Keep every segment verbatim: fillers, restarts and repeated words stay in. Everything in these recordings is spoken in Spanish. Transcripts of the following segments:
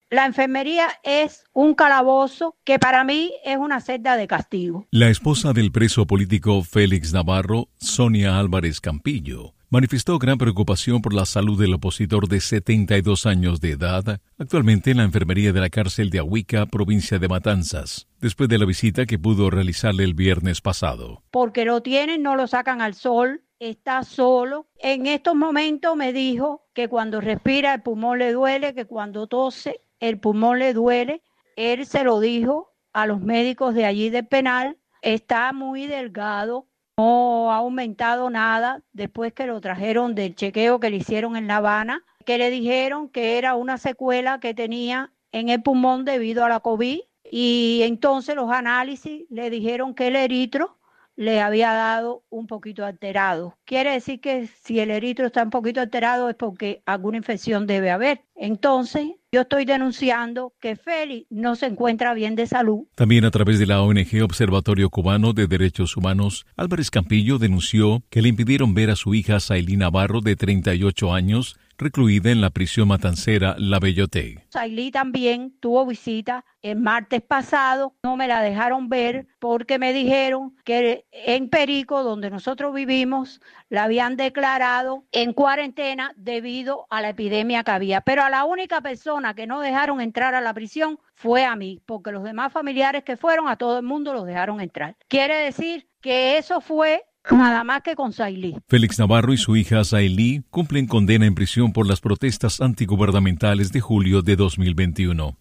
La enfermería es un calabozo que para mí es una celda de castigo. La esposa del preso político Félix Navarro, Sonia Álvarez Campillo, manifestó gran preocupación por la salud del opositor de setenta y dos años de edad, actualmente en la enfermería de la cárcel de Ahuica, provincia de Matanzas, después de la visita que pudo realizarle el viernes pasado. Porque lo tienen, no lo sacan al sol, está solo. En estos momentos me dijo que cuando respira el pulmón le duele, que cuando tose el pulmón le duele. Él se lo dijo a los médicos de allí del penal, está muy delgado. No ha aumentado nada después que lo trajeron del chequeo que le hicieron en La Habana, que le dijeron que era una secuela que tenía en el pulmón debido a la COVID, y entonces los análisis le dijeron que el eritro le había dado un poquito alterado. Quiere decir que si el eritro está un poquito alterado es porque alguna infección debe haber. Entonces, yo estoy denunciando que Félix no se encuentra bien de salud. También a través de la O N G Observatorio Cubano de Derechos Humanos, Álvarez Campillo denunció que le impidieron ver a su hija Sailí Navarro, de treinta y ocho años, recluida en la prisión matancera La Bellotey. Sailí también tuvo visita el martes pasado, no me la dejaron ver porque me dijeron que en Perico, donde nosotros vivimos, la habían declarado en cuarentena debido a la epidemia que había. Pero a la única persona que no dejaron entrar a la prisión fue a mí, porque los demás familiares que fueron, a todo el mundo los dejaron entrar. Quiere decir que eso fue nada más que con Sailí. Félix Navarro y su hija Sailí cumplen condena en prisión por las protestas antigubernamentales de julio de dos mil veintiuno.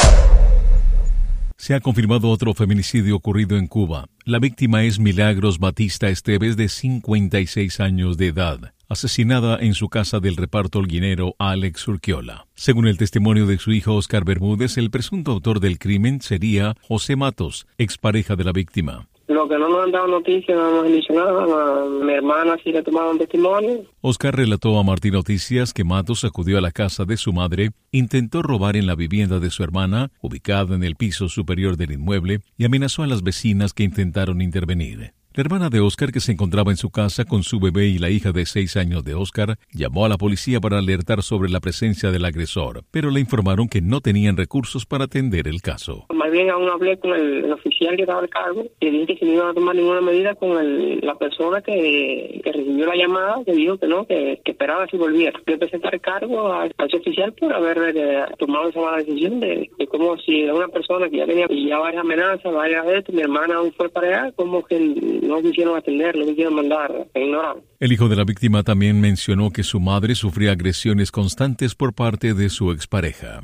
Se ha confirmado otro feminicidio ocurrido en Cuba. La víctima es Milagros Batista Esteves, de cincuenta y seis años de edad, asesinada en su casa del reparto holguinero Alex Urquiola. Según el testimonio de su hijo Oscar Bermúdez, el presunto autor del crimen sería José Matos, expareja de la víctima. Lo que no nos han dado noticias, no hemos dicho nada. A mi hermana sí le tomaron testimonio. Oscar relató a Martín Noticias que Matos acudió a la casa de su madre, intentó robar en la vivienda de su hermana, ubicada en el piso superior del inmueble, y amenazó a las vecinas que intentaron intervenir. La hermana de Oscar, que se encontraba en su casa con su bebé y la hija de seis años de Oscar, llamó a la policía para alertar sobre la presencia del agresor, pero le informaron que no tenían recursos para atender el caso. Más bien aún hablé con el, el oficial que estaba al cargo y dije que si no iban a tomar ninguna medida con el, la persona que, que recibió la llamada, que dijo que no, que, que esperaba si volviera. Yo empecé a estar cargo a, a ese oficial por haber eh, tomado esa mala decisión de, de como si era una persona que ya tenía ya varias amenazas, varias de esto, mi hermana aún fue para allá, como que no quisieron atender, no quisieron mandar, se ignoraron. El hijo de la víctima también mencionó que su madre sufría agresiones constantes por parte de su expareja.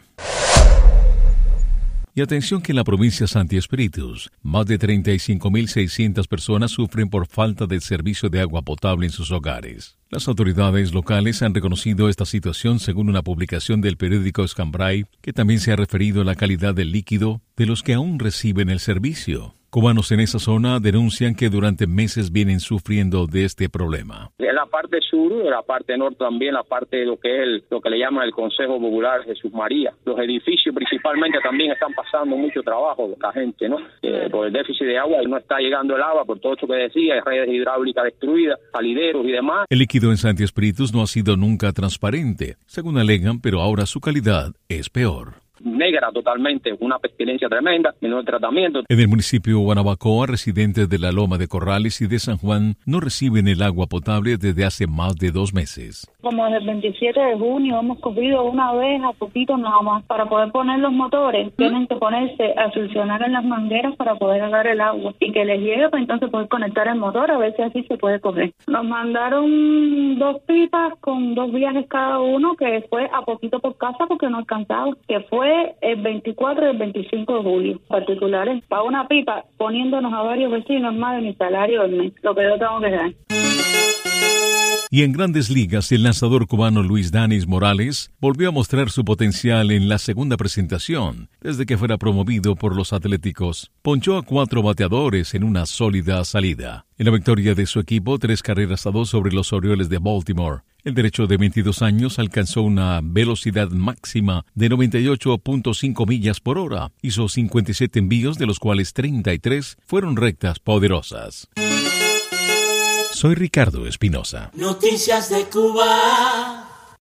Y atención que en la provincia Santi Espíritus, más de treinta y cinco mil seiscientas personas sufren por falta de servicio de agua potable en sus hogares. Las autoridades locales han reconocido esta situación según una publicación del periódico Escambray, que también se ha referido a la calidad del líquido de los que aún reciben el servicio. Cubanos en esa zona denuncian que durante meses vienen sufriendo de este problema. En la parte sur, en la parte norte también, la parte de lo que es el, lo que le llaman el Consejo Popular Jesús María. Los edificios principalmente también están pasando mucho trabajo la gente, ¿no? Eh, por el déficit de agua, no está llegando el agua, por todo esto que decía, hay redes hidráulicas destruidas, salideros y demás. El líquido en Santi Espíritus no ha sido nunca transparente, según alegan, pero ahora su calidad es peor. Negra totalmente, una pestilencia tremenda, menor tratamiento. En el municipio de Guanabacoa, residentes de la Loma de Corrales y de San Juan no reciben el agua potable desde hace más de dos meses. Como desde el veintisiete de junio hemos cogido una vez a poquito nada más para poder poner los motores. ¿Mm? Tienen que ponerse a funcionar en las mangueras para poder agarrar el agua y que les llegue para entonces poder conectar el motor, a ver si así se puede coger. Nos mandaron dos pipas con dos viajes cada uno, que fue a poquito por casa porque no alcanzaba, que fue el veinticuatro y el veinticinco de julio, particulares, para una pipa, poniéndonos a varios vecinos más de mi salario del mes, lo que yo tengo que dar. Y en Grandes Ligas, el lanzador cubano Luis Danis Morales volvió a mostrar su potencial en la segunda presentación, desde que fuera promovido por los Atléticos. Ponchó a cuatro bateadores en una sólida salida. En la victoria de su equipo, tres carreras a dos sobre los Orioles de Baltimore. El derecho de veintidós años alcanzó una velocidad máxima de noventa y ocho punto cinco millas por hora. Hizo cincuenta y siete envíos, de los cuales treinta y tres fueron rectas poderosas. Soy Ricardo Espinosa. Noticias de Cuba.